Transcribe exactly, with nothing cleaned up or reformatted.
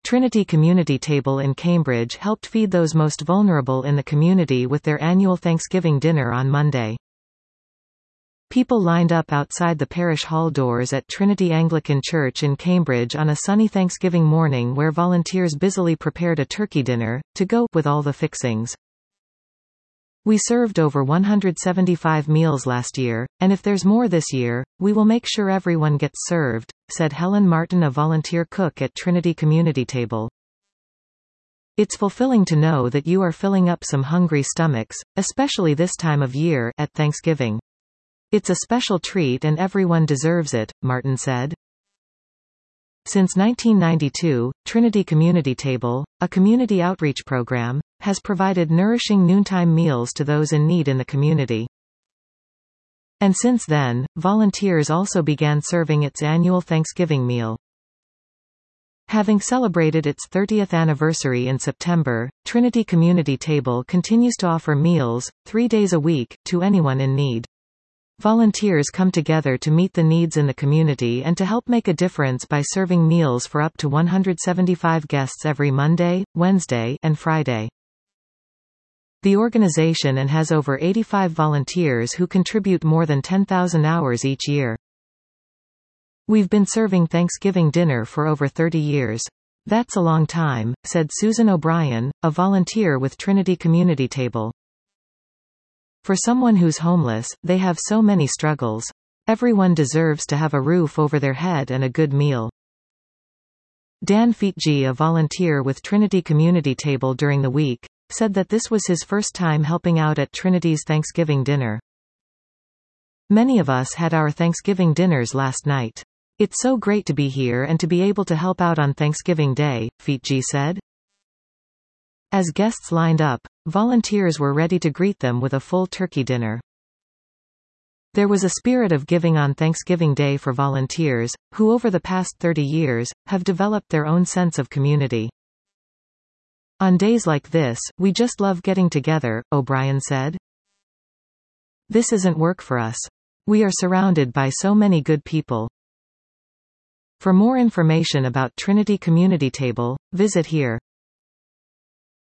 Trinity Community Table in Cambridge helped feed those most vulnerable in the community with their annual Thanksgiving dinner on Monday. People lined up outside the parish hall doors at Trinity Anglican Church in Cambridge on a sunny Thanksgiving morning, where volunteers busily prepared a turkey dinner, to go with all the fixings. "We served over one hundred seventy-five meals last year, and if there's more this year, we will make sure everyone gets served," said Helen Martin, a volunteer cook at Trinity Community Table. "It's fulfilling to know that you are filling up some hungry stomachs, especially this time of year, at Thanksgiving. It's a special treat and everyone deserves it," Martin said. Since nineteen ninety-two, Trinity Community Table, a community outreach program, has provided nourishing noontime meals to those in need in the community. And since then, volunteers also began serving its annual Thanksgiving meal. Having celebrated its thirtieth anniversary in September, Trinity Community Table continues to offer meals, three days a week, to anyone in need. Volunteers come together to meet the needs in the community and to help make a difference by serving meals for up to one hundred seventy-five guests every Monday, Wednesday, and Friday. The organization and has over eighty-five volunteers who contribute more than ten thousand hours each year. "We've been serving Thanksgiving dinner for over thirty years. That's a long time," said Susan O'Brien, a volunteer with Trinity Community Table. "For someone who's homeless, they have so many struggles. Everyone deserves to have a roof over their head and a good meal." Dan Feetji, a volunteer with Trinity Community Table during the week, said that this was his first time helping out at Trinity's Thanksgiving dinner. "Many of us had our Thanksgiving dinners last night. It's so great to be here and to be able to help out on Thanksgiving Day," Feetji said. As guests lined up, volunteers were ready to greet them with a full turkey dinner. There was a spirit of giving on Thanksgiving Day for volunteers, who over the past thirty years, have developed their own sense of community. "On days like this, we just love getting together," O'Brien said. "This isn't work for us. We are surrounded by so many good people." For more information about Trinity Community Table, visit here.